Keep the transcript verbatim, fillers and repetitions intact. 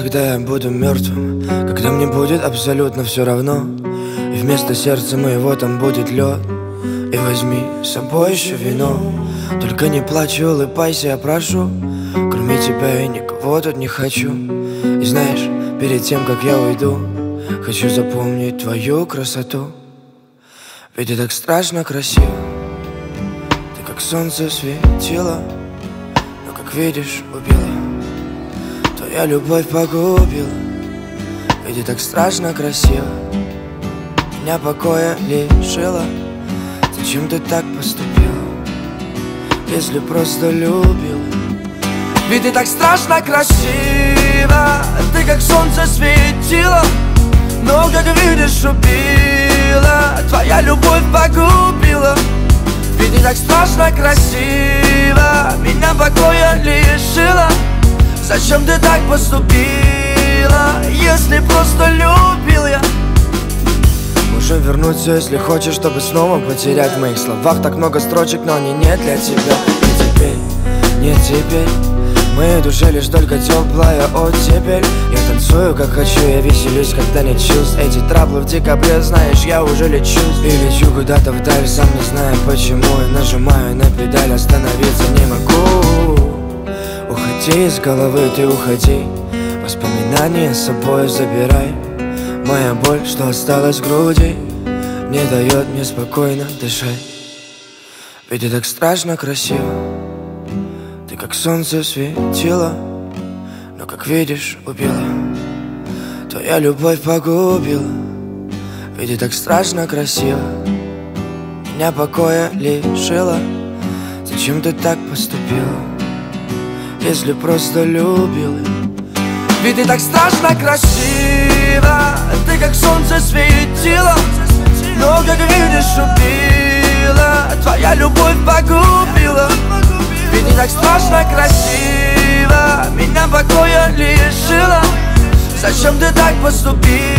когда я буду мертвым, когда мне будет абсолютно все равно, и вместо сердца моего там будет лед. И возьми с собой еще вино, только не плачь и улыбайся, я прошу. Кроме тебя я никого тут не хочу. И знаешь, перед тем, как я уйду, хочу запомнить твою красоту. Ведь ты так страшно красива, ты как солнце светила, но, как видишь, убила. Твоя любовь погубила. Ведь ты так страшно красива, меня покоя лишила. Зачем ты так поступила, если просто любила? Ведь ты так страшно красива, ты как солнце светила, но, как видишь, убила. Твоя любовь погубила. Ведь ты так страшно красива, меня покоя лишила. Зачем ты так поступила, если просто любил я? Можем вернуться, если хочешь, чтобы снова потерять. В моих словах так много строчек, но они не для тебя. Не теперь, не теперь, в моей душе лишь только теплая оттепель. Я танцую как хочу, я веселюсь, когда нет чувств. Эти траблы в декабре, знаешь, я уже лечусь. И лечу куда-то вдаль, сам не знаю почему. Я нажимаю на педаль, остановиться не могу. Уходи из головы, ты уходи, воспоминания с собой забирай. Моя боль, что осталась в груди, не дает мне спокойно дышать. Ведь ты так страшно красива, ты как солнце светила, но, как видишь, убила. Твоя любовь погубила. Ведь ты так страшно красива, меня покоя лишила. Зачем ты так поступила, если просто любила? Ведь ты так страшно красива, ты как солнце светила, но, как видишь, убила. Твоя любовь погубила. Ведь ты так страшно красива, меня покоя лишила. Зачем ты так поступила?